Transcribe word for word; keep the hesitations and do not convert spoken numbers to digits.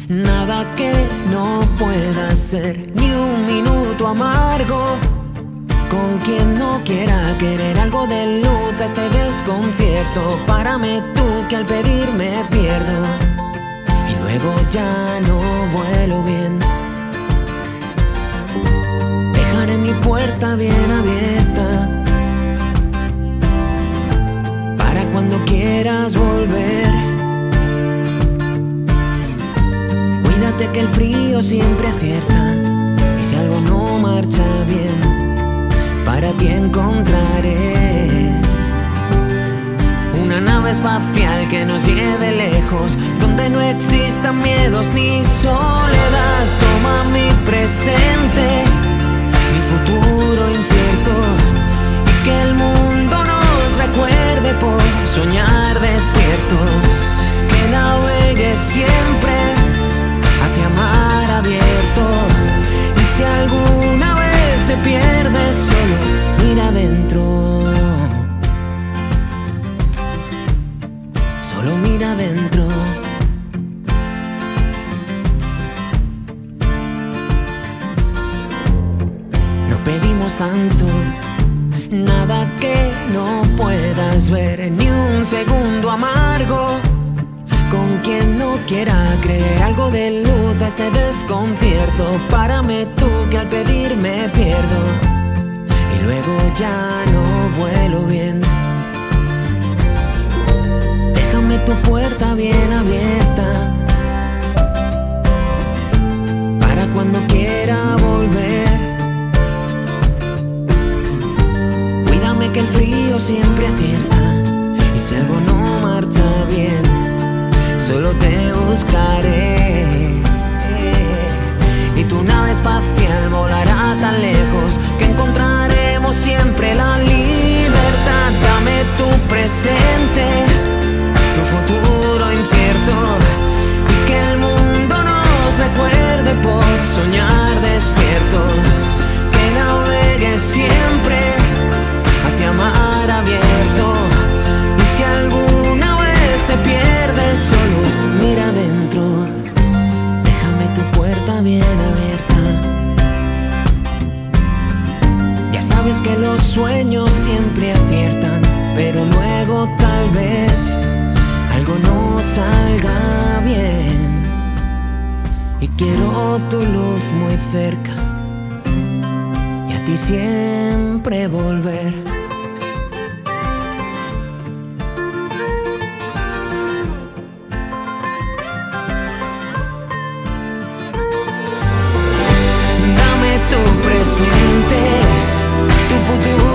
Nada que no pueda ser, ni un minuto amargo. Con quien no quiera querer algo de luz a este desconcierto. Párame tú que al pedir me pierdo y luego ya no vuelo bien. Dejaré mi puerta bien abierta para cuando quieras volver. Cuídate que el frío siempre acierta y si algo no marcha bien, para ti encontraré una nave espacial que nos lleve lejos, donde no existan miedos ni soledad. Toma mi presente, mi futuro incierto, y que el mundo nos recuerde por soñar despiertos. Que navegue siempre hacia mar abierto, y si alguna vez te pierdes, solo mira adentro. Solo mira adentro. No pedimos tanto, nada que no puedas ver, ni un segundo amargo. Con quien no quiera creer algo de luz a este desconcierto. Párame tú que al pedir me pierdo y luego ya no vuelo bien. Déjame tu puerta bien abierta para cuando quiera volver. Cuídame que el frío siempre acierta y si algo no marcha bien, solo te buscaré. Y tu nave espacial volará tan lejos que encontraremos siempre la libertad. Dame tu presente, tu futuro incierto, y que el mundo nos recuerde por soñar despiertos. Que navegue siempre hacia mar abierto, y si alguna vez te pierdes, solo mira adentro. Déjame tu puerta bien abierta. Ya sabes que los sueños siempre aciertan, pero luego tal vez algo no salga bien. Y quiero tu luz muy cerca y a ti siempre volver. Tu presente, tu futuro